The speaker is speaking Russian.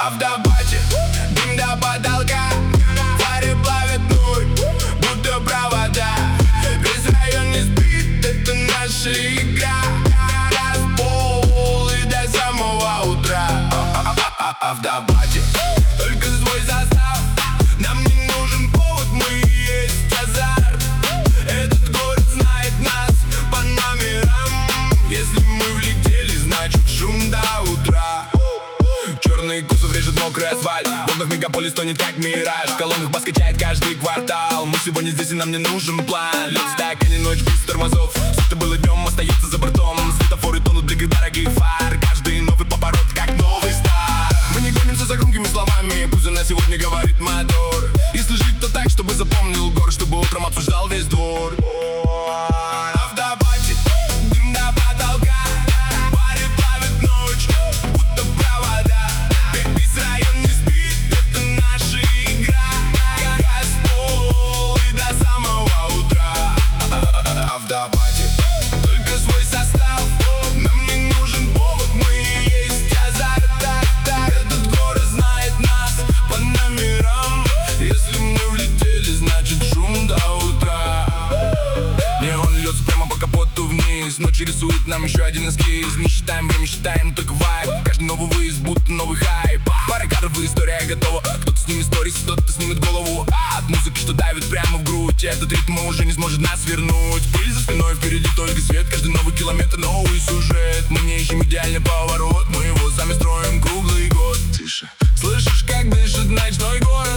Автобате, дым до потолка, фары плавят ночь, будто провода. Весь район не спит, это наша игра. Разбол и до самого утра. Автобате, только свой состав. Нам не нужен повод, мы и есть азарт. Этот город знает нас по номерам. Если мы влетели, значит шум до утра. Черный кузов режет мокрый асфальт. В окнах мегаполис тонет как мираж. В колоннах бас качает каждый квартал. Мы сегодня здесь и нам не нужен план. Лед в стакане, ночь без тормозов. Все, что было днем, остается за бортом. Светофоры тонут, бликах дорогих фар. Каждый новый поворот, как новый старт. Мы не гонимся за громкими словами. Пусть на сегодня говорит мотор. Если жить, то так, чтобы запомнил город, чтобы утром обсуждал весь двор. Автобате, дым до потолка, фары плавят ночь, будто провода. Весь район не спит, это наша игра. Газпол и до самого утра. Автобате, только свой состав. Нам не нужен повод, мы и есть азарт. Этот город знает нас по номерам. Если мы влетели, значит шум до утра. Неон льется прямо по капоту вниз. Ночь рисует нам еще один эскиз. Не считаем время, считаем только вайб. Каждый новый выезд, будто новый хайп. Пара кадров и история готова. Кто-то снимет сторис, кто-то снимет голову от музыки, что давит прямо в грудь. Этот ритм уже не сможет нас вернуть. Пыль за спиной, впереди только свет. Каждый новый километр, новый сюжет. Мы не ищем идеальный поворот, мы его сами строим круглый год. Тише. Слышишь, как дышит ночной город?